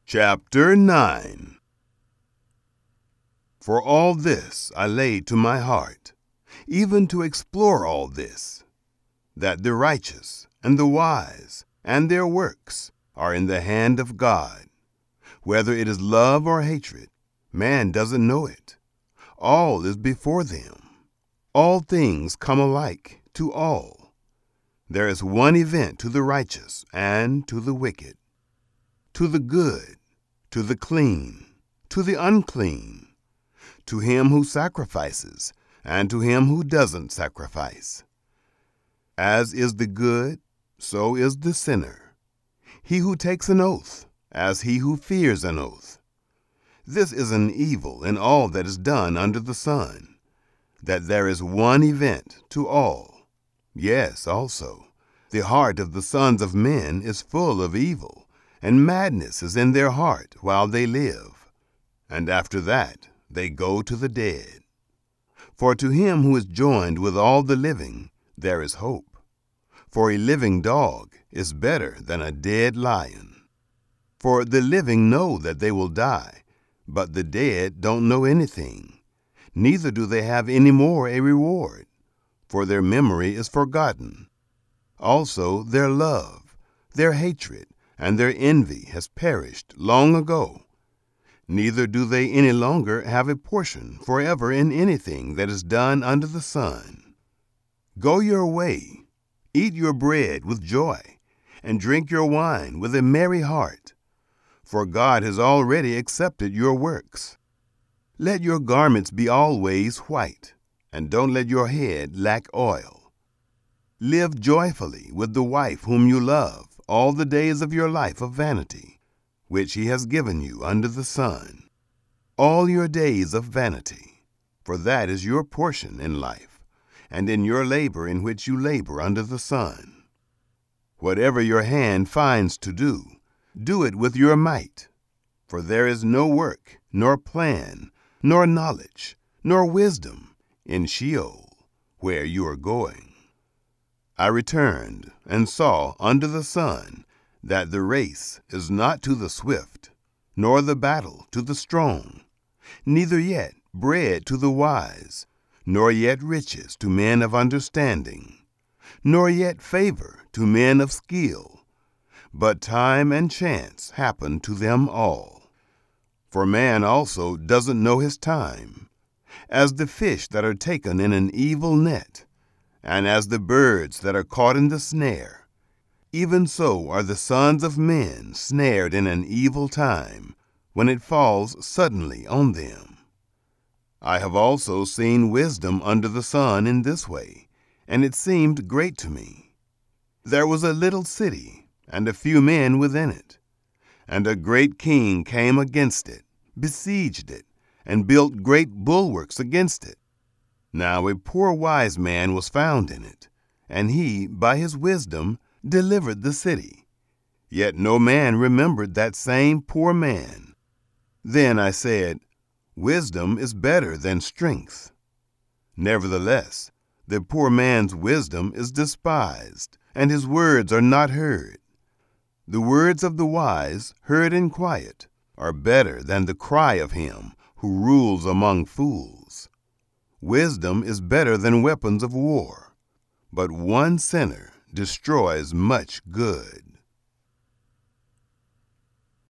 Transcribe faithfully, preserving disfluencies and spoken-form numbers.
Chapter nine. For all this I laid to my heart, even to explore all this, that the righteous and the wise and their works are in the hand of God. Whether it is love or hatred, man doesn't know it. All is before them. All things come alike to all. There is one event to the righteous and to the wicked, to the good, to the clean, to the unclean, to him who sacrifices, and to him who doesn't sacrifice. As is the good, so is the sinner. He who takes an oath, as he who fears an oath. This is an evil in all that is done under the sun, that there is one event to all. Yes, also, the heart of the sons of men is full of evil, and madness is in their heart while they live, and after that they go to the dead. For to him who is joined with all the living there is hope. For a living dog is better than a dead lion. For the living know that they will die, but the dead don't know anything, neither do they have any more a reward, for their memory is forgotten. Also their love, their hatred, and their envy has perished long ago. Neither do they any longer have a portion forever in anything that is done under the sun. Go your way, eat your bread with joy, and drink your wine with a merry heart, for God has already accepted your works. Let your garments be always white, and don't let your head lack oil. Live joyfully with the wife whom you love all the days of your life of vanity, which he has given you under the sun. All your days of vanity, for that is your portion in life, and in your labor in which you labor under the sun. Whatever your hand finds to do, do it with your might, for there is no work, nor plan, nor knowledge, nor wisdom in Sheol, where you are going. I returned and saw under the sun that the race is not to the swift, nor the battle to the strong, neither yet bread to the wise, nor yet riches to men of understanding, nor yet favor to men of skill, but time and chance happen to them all. For man also doesn't know his time, as the fish that are taken in an evil net, and as the birds that are caught in the snare. Even so are the sons of men snared in an evil time, when it falls suddenly on them. I have also seen wisdom under the sun in this way, and it seemed great to me. There was a little city, and a few men within it, and a great king came against it, besieged it, and built great bulwarks against it. Now a poor wise man was found in it, and he, by his wisdom, delivered the city. Yet no man remembered that same poor man. Then I said, Wisdom is better than strength. Nevertheless, the poor man's wisdom is despised, and his words are not heard. The words of the wise, heard in quiet, are better than the cry of him who rules among fools. Wisdom is better than weapons of war, but one sinner destroys much good.